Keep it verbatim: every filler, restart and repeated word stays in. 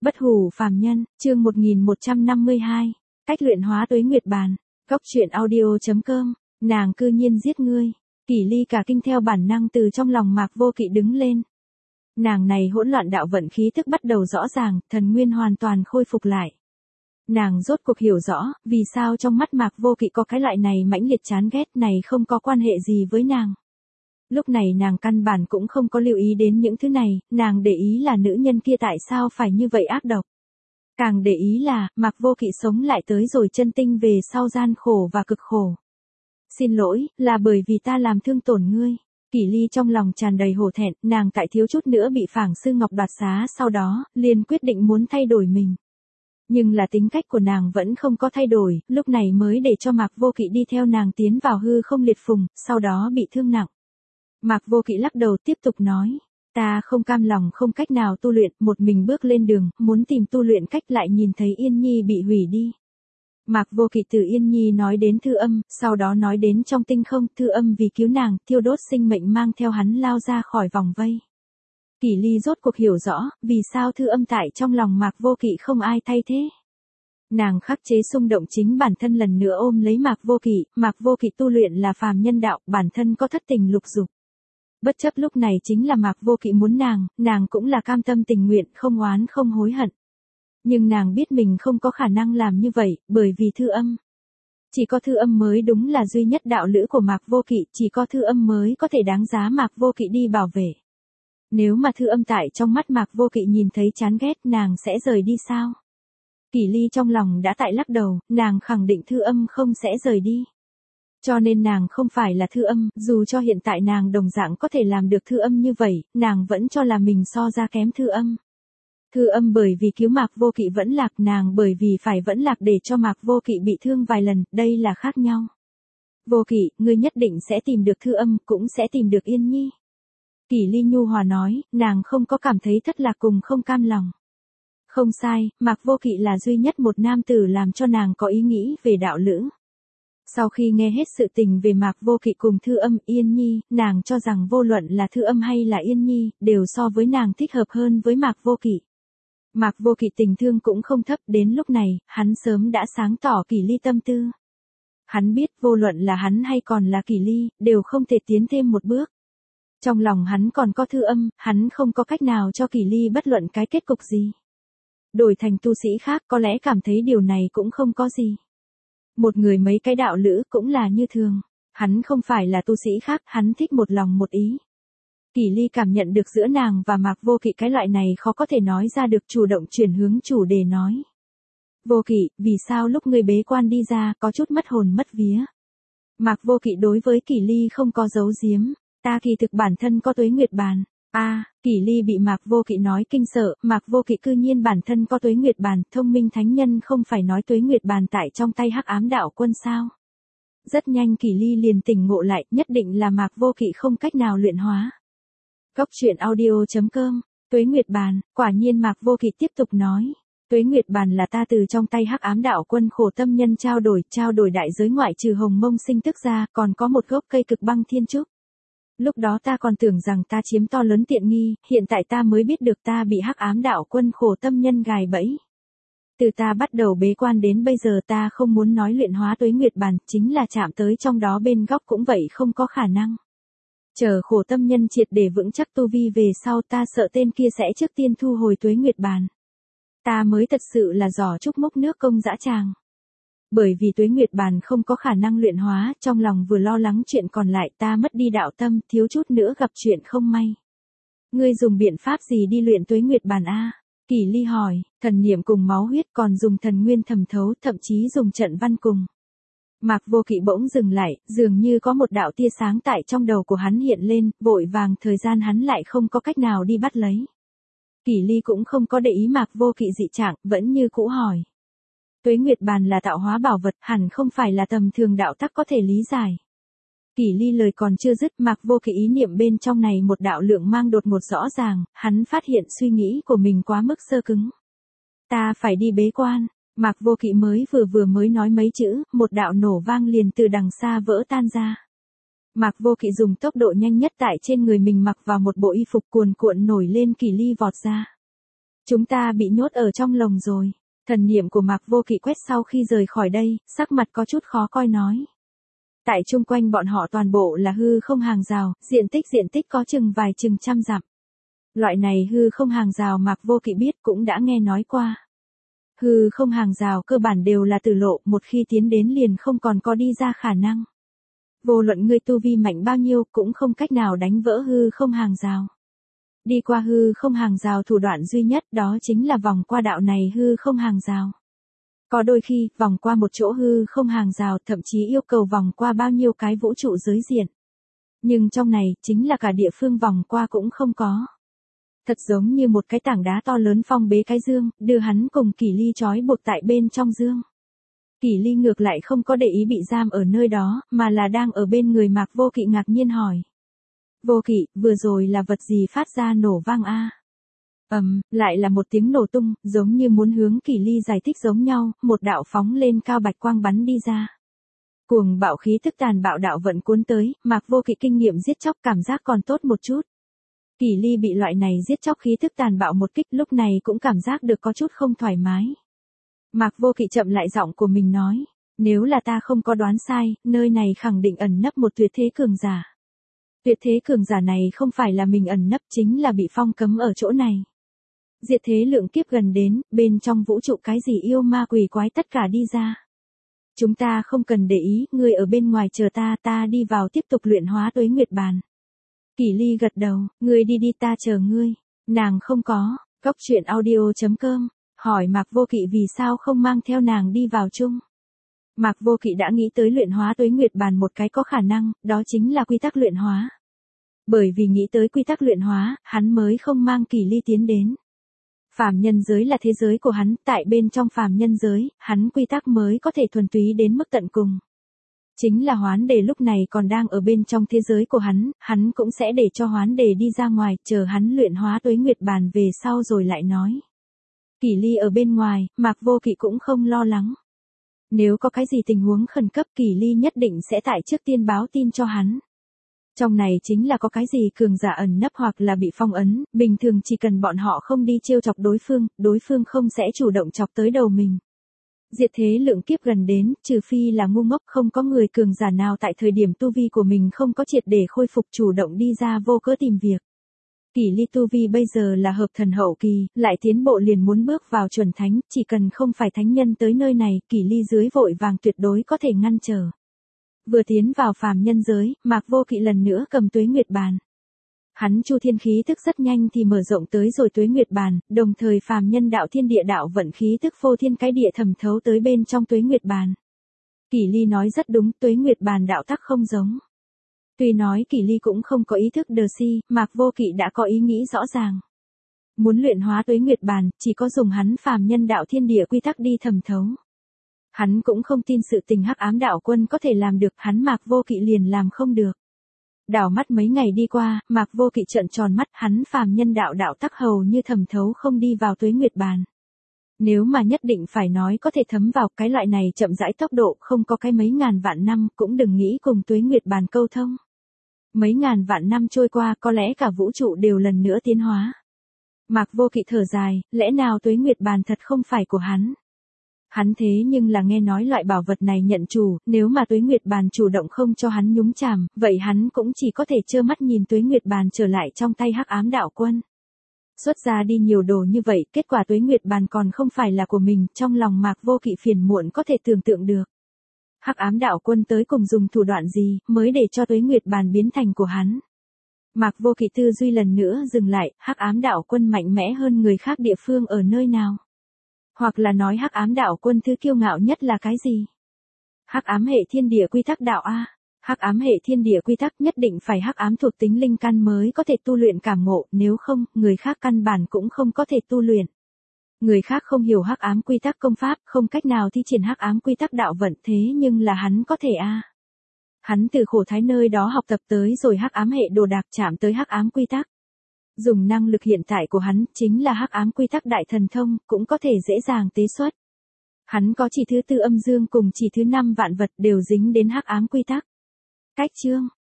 Bất hủ phàm nhân, chương một nghìn một trăm năm mươi hai. Cách luyện hóa tuế nguyệt bàn. Góc truyện audio.com. Nàng cư nhiên giết ngươi. Kỷ Ly cả kinh theo bản năng từ trong lòng Mạc Vô Kỵ đứng lên. Nàng này hỗn loạn đạo vận khí tức bắt đầu rõ ràng, thần nguyên hoàn toàn khôi phục lại. Nàng rốt cuộc hiểu rõ, vì sao trong mắt Mạc Vô Kỵ có cái loại này mãnh liệt chán ghét này không có quan hệ gì với nàng. Lúc này nàng căn bản cũng không có lưu ý đến những thứ này, nàng để ý là nữ nhân kia tại sao phải như vậy ác độc. Càng để ý là, Mạc Vô Kỵ sống lại tới rồi chân tinh về sau gian khổ và cực khổ. Xin lỗi, là bởi vì ta làm thương tổn ngươi. Kỷ Ly trong lòng tràn đầy hổ thẹn, nàng tại thiếu chút nữa bị Phảng Sư Ngọc đoạt xá sau đó, liền quyết định muốn thay đổi mình. Nhưng là tính cách của nàng vẫn không có thay đổi, lúc này mới để cho Mạc Vô Kỵ đi theo nàng tiến vào hư không liệt phùng, sau đó bị thương nặng. Mạc Vô Kỵ lắc đầu tiếp tục nói, ta không cam lòng không cách nào tu luyện, một mình bước lên đường, muốn tìm tu luyện cách lại nhìn thấy Yên Nhi bị hủy đi. Mạc Vô Kỵ từ Yên Nhi nói đến Thư Âm, sau đó nói đến trong tinh không, Thư Âm vì cứu nàng, thiêu đốt sinh mệnh mang theo hắn lao ra khỏi vòng vây. Kỷ Ly rốt cuộc hiểu rõ, vì sao Thư Âm tại trong lòng Mạc Vô Kỵ không ai thay thế. Nàng khắc chế xung động chính bản thân lần nữa ôm lấy Mạc Vô Kỵ, Mạc Vô Kỵ tu luyện là phàm nhân đạo, bản thân có thất tình lục dục. Bất chấp lúc này chính là Mạc Vô Kỵ muốn nàng, nàng cũng là cam tâm tình nguyện, không oán không hối hận. Nhưng nàng biết mình không có khả năng làm như vậy, bởi vì Thư Âm. Chỉ có Thư Âm mới đúng là duy nhất đạo lữ của Mạc Vô Kỵ, chỉ có Thư Âm mới có thể đáng giá Mạc Vô Kỵ đi bảo vệ. Nếu mà Thư Âm tại trong mắt Mạc Vô Kỵ nhìn thấy chán ghét, nàng sẽ rời đi sao? Kỷ Ly trong lòng đã tại lắc đầu, nàng khẳng định Thư Âm không sẽ rời đi. Cho nên nàng không phải là Thư Âm, dù cho hiện tại nàng đồng dạng có thể làm được Thư Âm như vậy, nàng vẫn cho là mình so ra kém Thư Âm. Thư Âm bởi vì cứu Mạc Vô Kỵ vẫn lạc, nàng bởi vì phải vẫn lạc để cho Mạc Vô Kỵ bị thương vài lần, đây là khác nhau. Vô Kỵ, ngươi nhất định sẽ tìm được Thư Âm, cũng sẽ tìm được Yên Nhi. Kỷ Ly nhu hòa nói, nàng không có cảm thấy thất lạc cùng không cam lòng. Không sai, Mạc Vô Kỵ là duy nhất một nam tử làm cho nàng có ý nghĩ về đạo lữ. Sau khi nghe hết sự tình về Mạc Vô Kỵ cùng Thư Âm, Yên Nhi, nàng cho rằng vô luận là Thư Âm hay là Yên Nhi, đều so với nàng thích hợp hơn với Mạc Vô Kỵ. Mạc Vô Kỵ tình thương cũng không thấp, đến lúc này, hắn sớm đã sáng tỏ Kỷ Ly tâm tư. Hắn biết vô luận là hắn hay còn là Kỷ Ly, đều không thể tiến thêm một bước. Trong lòng hắn còn có Thư Âm, hắn không có cách nào cho Kỷ Ly bất luận cái kết cục gì. Đổi thành tu sĩ khác có lẽ cảm thấy điều này cũng không có gì. Một người mấy cái đạo lữ cũng là như thường. Hắn không phải là tu sĩ khác, hắn thích một lòng một ý. Kỷ Ly cảm nhận được giữa nàng và Mạc Vô Kỵ cái loại này khó có thể nói ra được, chủ động chuyển hướng chủ đề nói. Vô Kỵ, vì sao lúc ngươi bế quan đi ra có chút mất hồn mất vía? Mạc Vô Kỵ đối với Kỷ Ly không có giấu giếm, ta kỳ thực bản thân có tuế nguyệt bàn. A, à, Kỷ Ly bị Mạc Vô Kỵ nói kinh sợ, Mạc Vô Kỵ cư nhiên bản thân có tuế nguyệt bàn, thông minh thánh nhân không phải nói tuế nguyệt bàn tại trong tay Hắc Ám Đạo Quân sao? Rất nhanh Kỷ Ly liền tỉnh ngộ lại, nhất định là Mạc Vô Kỵ không cách nào luyện hóa. Góc truyện audio.com, tuế nguyệt bàn, quả nhiên Mạc Vô Kỵ tiếp tục nói. Tuế nguyệt bàn là ta từ trong tay Hắc Ám Đạo Quân khổ tâm nhân trao đổi, trao đổi đại giới ngoại trừ hồng mông sinh tức ra, còn có một gốc cây cực băng thiên trúc. Lúc đó ta còn tưởng rằng ta chiếm to lớn tiện nghi, hiện tại ta mới biết được ta bị Hắc Ám Đạo Quân khổ tâm nhân gài bẫy. Từ ta bắt đầu bế quan đến bây giờ ta không muốn nói luyện hóa tuế nguyệt bàn, chính là chạm tới trong đó bên góc cũng vậy không có khả năng. Chờ khổ tâm nhân triệt để vững chắc tu vi về sau ta sợ tên kia sẽ trước tiên thu hồi tuế nguyệt bàn. Ta mới thật sự là giỏ trúc mốc nước công dã tràng. Bởi vì tuế nguyệt bàn không có khả năng luyện hóa, trong lòng vừa lo lắng chuyện còn lại ta mất đi đạo tâm, thiếu chút nữa gặp chuyện không may. Ngươi dùng biện pháp gì đi luyện tuế nguyệt bàn a? Kỷ Ly hỏi, thần niệm cùng máu huyết, còn dùng thần nguyên thẩm thấu, thậm chí dùng trận văn cùng. Mạc Vô Kỵ bỗng dừng lại, dường như có một đạo tia sáng tại trong đầu của hắn hiện lên, vội vàng thời gian hắn lại không có cách nào đi bắt lấy. Kỷ Ly cũng không có để ý Mạc Vô Kỵ dị trạng, vẫn như cũ hỏi. Tuế nguyệt bàn là tạo hóa bảo vật, hẳn không phải là tầm thường đạo tắc có thể lý giải. Kỷ Ly lời còn chưa dứt, Mạc Vô Kỵ ý niệm bên trong này một đạo lượng mang đột ngột rõ ràng, hắn phát hiện suy nghĩ của mình quá mức sơ cứng. Ta phải đi bế quan. Mạc Vô Kỵ mới vừa vừa mới nói mấy chữ, một đạo nổ vang liền từ đằng xa vỡ tan ra. Mạc Vô Kỵ dùng tốc độ nhanh nhất tại trên người mình mặc vào một bộ y phục cuồn cuộn nổi lên, Kỷ Ly vọt ra. Chúng ta bị nhốt ở trong lồng rồi. Thần niệm của Mạc Vô Kỵ quét sau khi rời khỏi đây, sắc mặt có chút khó coi nói. Tại chung quanh bọn họ toàn bộ là hư không hàng rào, diện tích diện tích có chừng vài chừng trăm dặm. Loại này hư không hàng rào Mạc Vô Kỵ biết cũng đã nghe nói qua. Hư không hàng rào cơ bản đều là tử lộ, một khi tiến đến liền không còn có đi ra khả năng. Vô luận ngươi tu vi mạnh bao nhiêu cũng không cách nào đánh vỡ hư không hàng rào. Đi qua hư không hàng rào thủ đoạn duy nhất đó chính là vòng qua đạo này hư không hàng rào. Có đôi khi, vòng qua một chỗ hư không hàng rào thậm chí yêu cầu vòng qua bao nhiêu cái vũ trụ giới diện. Nhưng trong này, chính là cả địa phương vòng qua cũng không có. Thật giống như một cái tảng đá to lớn phong bế cái dương, đưa hắn cùng Kỷ Ly trói buộc tại bên trong dương. Kỷ Ly ngược lại không có để ý bị giam ở nơi đó, mà là đang ở bên người Mạc Vô Kỵ ngạc nhiên hỏi. Vô Kỵ, vừa rồi là vật gì phát ra nổ vang a? Ầm, um, lại là một tiếng nổ tung, giống như muốn hướng Kỷ Ly giải thích giống nhau, một đạo phóng lên cao bạch quang bắn đi ra. Cuồng bạo khí tức tàn bạo đạo vận cuốn tới, Mạc Vô Kỵ kinh nghiệm giết chóc cảm giác còn tốt một chút. Kỷ Ly bị loại này giết chóc khí tức tàn bạo một kích lúc này cũng cảm giác được có chút không thoải mái. Mạc Vô Kỵ chậm lại giọng của mình nói, nếu là ta không có đoán sai, nơi này khẳng định ẩn nấp một tuyệt thế cường giả. Tuyệt thế cường giả này không phải là mình ẩn nấp chính là bị phong cấm ở chỗ này. Diệt thế lượng kiếp gần đến, bên trong vũ trụ cái gì yêu ma quỷ quái tất cả đi ra. Chúng ta không cần để ý, ngươi ở bên ngoài chờ ta, ta đi vào tiếp tục luyện hóa tuế nguyệt bàn. Kỷ Ly gật đầu, ngươi đi đi ta chờ ngươi. Nàng không có, Cốc Truyện Audio chấm com, hỏi Mạc Vô Kỵ vì sao không mang theo nàng đi vào chung. Mạc Vô Kỵ đã nghĩ tới luyện hóa tuế nguyệt bàn một cái có khả năng, đó chính là quy tắc luyện hóa. Bởi vì nghĩ tới quy tắc luyện hóa, hắn mới không mang Kỷ Ly tiến đến. Phàm nhân giới là thế giới của hắn, tại bên trong phàm nhân giới, hắn quy tắc mới có thể thuần túy đến mức tận cùng. Chính là Hoán Đề lúc này còn đang ở bên trong thế giới của hắn, hắn cũng sẽ để cho Hoán Đề đi ra ngoài, chờ hắn luyện hóa tuế nguyệt bàn về sau rồi lại nói. Kỷ Ly ở bên ngoài, Mạc Vô Kỵ cũng không lo lắng. Nếu có cái gì tình huống khẩn cấp Kỷ Ly nhất định sẽ tại trước tiên báo tin cho hắn. Trong này chính là có cái gì cường giả ẩn nấp hoặc là bị phong ấn, bình thường chỉ cần bọn họ không đi trêu chọc đối phương, đối phương không sẽ chủ động chọc tới đầu mình. Diệt thế lượng kiếp gần đến, trừ phi là ngu ngốc không có người cường giả nào tại thời điểm tu vi của mình không có triệt để khôi phục chủ động đi ra vô cớ tìm việc. Kỷ Ly tu vi bây giờ là hợp thần hậu kỳ, lại tiến bộ liền muốn bước vào chuẩn thánh, chỉ cần không phải thánh nhân tới nơi này, Kỷ Ly dưới vội vàng tuyệt đối có thể ngăn trở. Vừa tiến vào phàm nhân giới, Mạc Vô Kỵ lần nữa cầm tuế nguyệt bàn. Hắn chu thiên khí tức rất nhanh thì mở rộng tới rồi tuế nguyệt bàn, đồng thời phàm nhân đạo thiên địa đạo vận khí tức phô thiên cái địa thẩm thấu tới bên trong tuế nguyệt bàn. Kỷ Ly nói rất đúng, tuế nguyệt bàn đạo tắc không giống. Tuy nói Kỷ Ly cũng không có ý thức đờ si, Mạc Vô Kỵ đã có ý nghĩ rõ ràng. Muốn luyện hóa tuế nguyệt bàn, chỉ có dùng hắn phàm nhân đạo thiên địa quy tắc đi thẩm thấu. Hắn cũng không tin sự tình Hắc Ám Đạo Quân có thể làm được, hắn Mạc Vô Kỵ liền làm không được. Đảo mắt mấy ngày đi qua, Mạc Vô Kỵ trợn tròn mắt, hắn phàm nhân đạo đạo tắc hầu như thẩm thấu không đi vào tuế nguyệt bàn. Nếu mà nhất định phải nói có thể thấm vào cái loại này chậm rãi tốc độ không có cái mấy ngàn vạn năm cũng đừng nghĩ cùng tuế nguyệt bàn câu thông. Mấy ngàn vạn năm trôi qua có lẽ cả vũ trụ đều lần nữa tiến hóa. Mạc Vô Kỵ thở dài, lẽ nào tuế nguyệt bàn thật không phải của hắn. Hắn thế nhưng là nghe nói loại bảo vật này nhận chủ, nếu mà tuế nguyệt bàn chủ động không cho hắn nhúng chàm, vậy hắn cũng chỉ có thể trơ mắt nhìn tuế nguyệt bàn trở lại trong tay Hắc Ám Đạo Quân. Xuất ra đi nhiều đồ như vậy, kết quả tuế nguyệt bàn còn không phải là của mình, trong lòng Mạc Vô Kỵ phiền muộn có thể tưởng tượng được. Hắc Ám Đạo Quân tới cùng dùng thủ đoạn gì, mới để cho tuế nguyệt bàn biến thành của hắn. Mạc Vô Kỵ tư duy lần nữa dừng lại, Hắc Ám Đạo Quân mạnh mẽ hơn người khác địa phương ở nơi nào? Hoặc là nói Hắc Ám Đạo Quân thứ kiêu ngạo nhất là cái gì? Hắc Ám hệ thiên địa quy tắc đạo a. Hắc Ám hệ thiên địa quy tắc nhất định phải hắc ám thuộc tính linh căn mới có thể tu luyện cảm ngộ, nếu không, người khác căn bản cũng không có thể tu luyện. Người khác không hiểu hắc ám quy tắc công pháp, không cách nào thi triển hắc ám quy tắc đạo vận, thế nhưng là hắn có thể a. Hắn từ khổ thái nơi đó học tập tới rồi hắc ám hệ đồ đạc chạm tới hắc ám quy tắc. Dùng năng lực hiện tại của hắn, chính là hắc ám quy tắc đại thần thông, cũng có thể dễ dàng tế xuất. Hắn có chỉ thứ tư âm dương cùng chỉ thứ năm vạn vật đều dính đến hắc ám quy tắc. Cách chương